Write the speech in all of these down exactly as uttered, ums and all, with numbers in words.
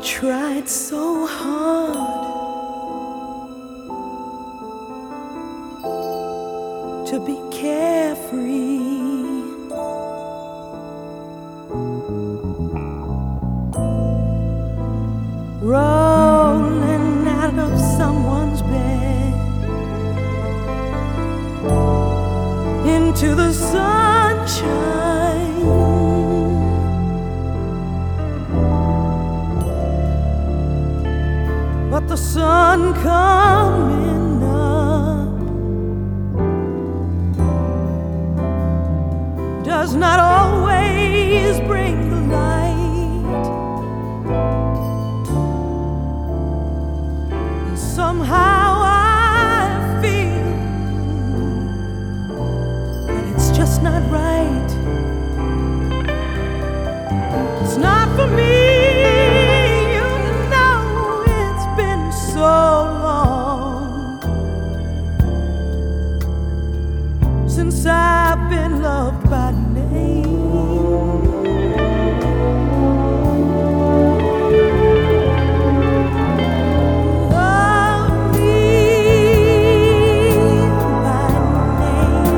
tried so hard to be carefree. Rolling out of someone's bed into the sunshine, but the sun coming up does not always bring the light. And somehow I feel that it's just not right. It's not for me. Since I've been loved by name, love me by name,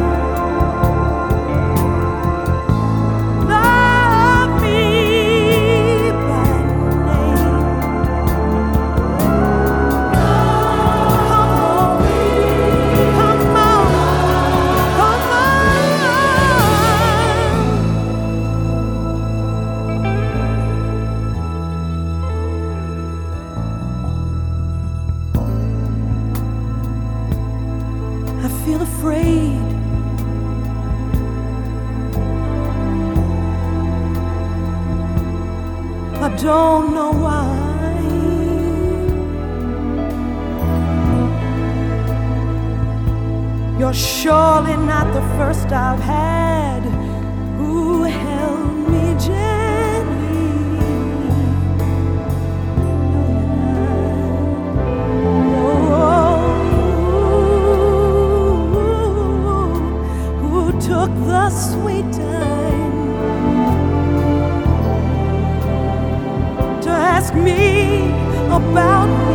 love me by name. Come on, come on. I feel afraid. I don't know why. You're surely not the first I've had who held me gently. Took the sweet time to ask me about me.